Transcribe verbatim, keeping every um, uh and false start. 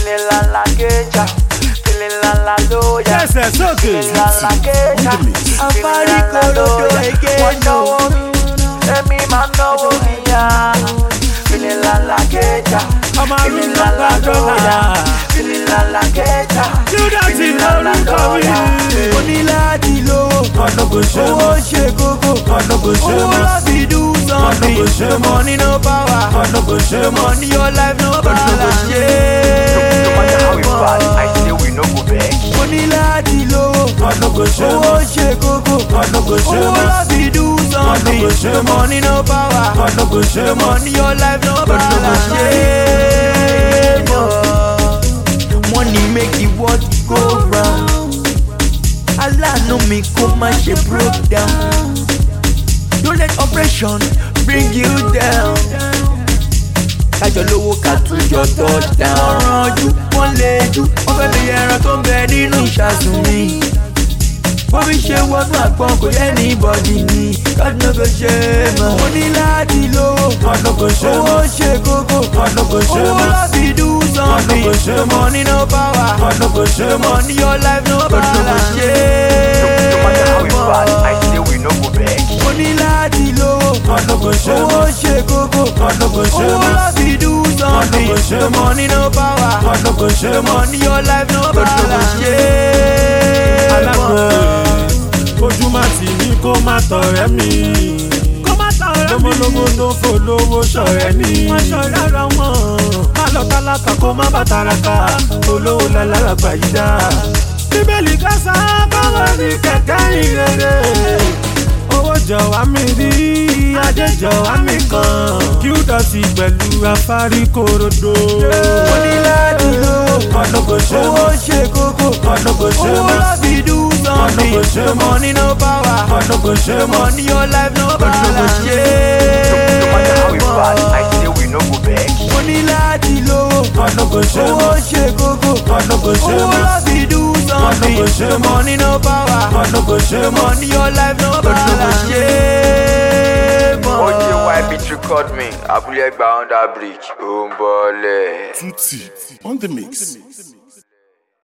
feeling la la quecha, feeling la la loya. Yes, yes, okay. Feeling la la quecha, Afari Korodo again. Wonder woman, let me man know me ya. Feeling la la quecha, feeling la la loya. Feeling la la quecha, feeling la la loya. Money láti lówó, owó ṣe kókó, owó láti do something. Money no power, money your life no balance. No matter how we bad, I say we no go back. Money láti lówó, owó ṣe kókó, owó láti do something. Money no power, money your life no balance. Money make the world go round. Allah no me come and she broke down. Don't let oppression bring you down. Kájọ lówó ká tún jọ touchdown. Rànjú wọ́n lé jù, wọ́n fẹ́ mi ẹran tó ń bẹ nínú ìṣàsùn mi. Bó mi ṣe wọnú àgbọn kò yẹ anybody ni. God no go ṣe mọ̀. Mo ní láti lówó, owó ṣe kókó, owó láti do something. Money no power, money your life no balance. No matter how we bad, I say we no go back. Mo ní láti lówó, owó ṣe kókó, owó láti do something. Money no power, money your life no balance. Alágbó ojú má tì mí kó má tọ̀rẹ́ mi. Lọ́mọlọ́mọ tó fò lówó ṣọ̀rẹ́ ni. Má lọ tálákà kó má bà tàràkà. Olówó lálára gbà yí dá. Bíbélì kásá báwo ni kẹ̀kẹ́ ìrere. Owó jọ̀wá mi rí, ajé jọ̀wá mi kàn. Kí ó dọ̀tí pẹ̀lú Afari Korodo. Mo ní láti lówó, owó ṣe kókó, owó láti do something. Money no power, money your life no balance. No matter how we bad, I say we no go back. Mo ní láti lówó, owó ṣe kókó, owó láti do something. Money no power, money your life no balance. O J Y beat record me, Abúlé Ẹ̀gbá under bridge, ó ń bọ́lẹ̀. Tutti on the mix.